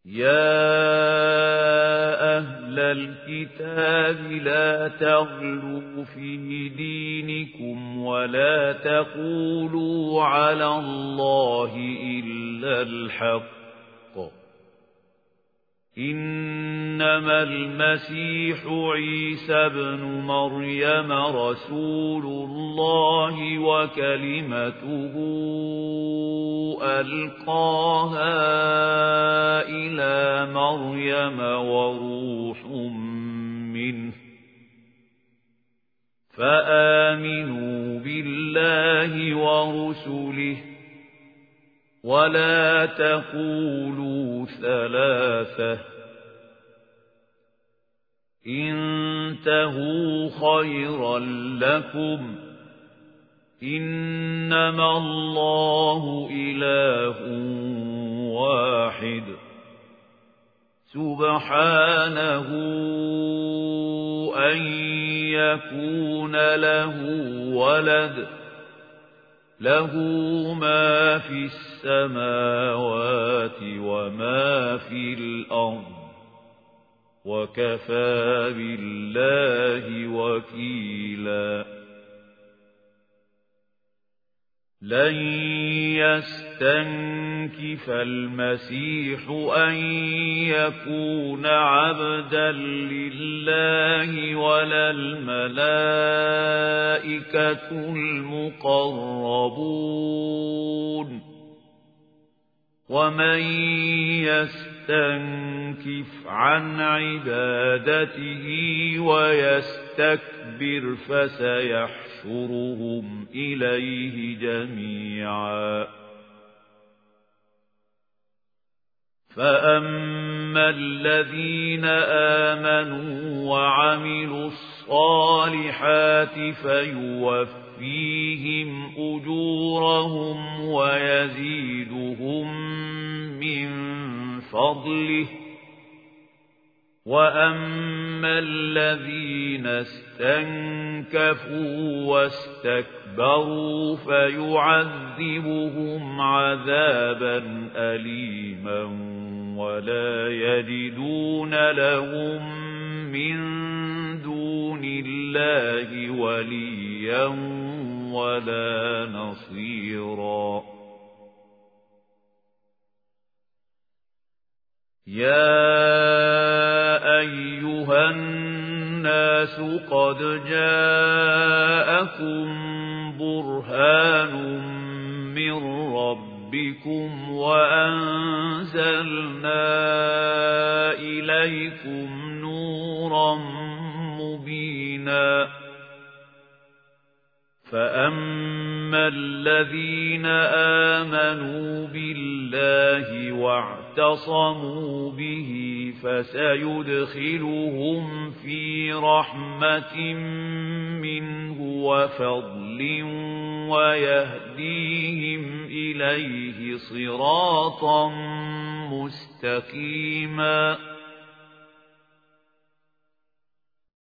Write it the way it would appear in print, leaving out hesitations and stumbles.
يَا أَهْلَ الْكِتَابِ لَا تَغْلُوا فِي دِينِكُمْ وَلَا تَقُولُوا عَلَى اللَّهِ إِلَّا الْحَقَّ إِنَّمَا الْمَسِيحُ عِيسَى ابْنُ مَرْيَمَ رَسُولُ اللَّهِ وَكَلِمَتُهُ أَلْقَاهَا إِلَى مَرْيَمَ وَرُوحٌ مِّنْهُ فَآمِنُوا بِاللَّهِ وَرُسُلِهِ وَلَا تَقُولُوا ثَلَاثَةٌ انتهوا خيرا لكم إنما الله إله واحد سبحانه أن يكون له ولد له ما في السماوات وما في الأرض وكفى بالله وكيلا لن يستنكف المسيح أن يكون عبدا لله ولا الملائكة المقربون ومن يستنكف عن عبادته ويستكبر فسيحشرهم إليه جميعا فأما الذين آمنوا وعملوا الصالحات فيوفيهم أجورهم ويزيدهم من فضله وأما الذين استنكفوا واستكبروا فيعذبهم عذابا أليما ولا يجدون لهم من دون الله وليا ولا نصيرا يا أيها الناس قد جاءكم برهان من ربكم وأنزلنا إليكم نورا مبينا فأما الذين آمنوا بالله واعتصموا به فسيدخلهم في رحمة منه وفضل ويهديهم إليه صراطا مستقيما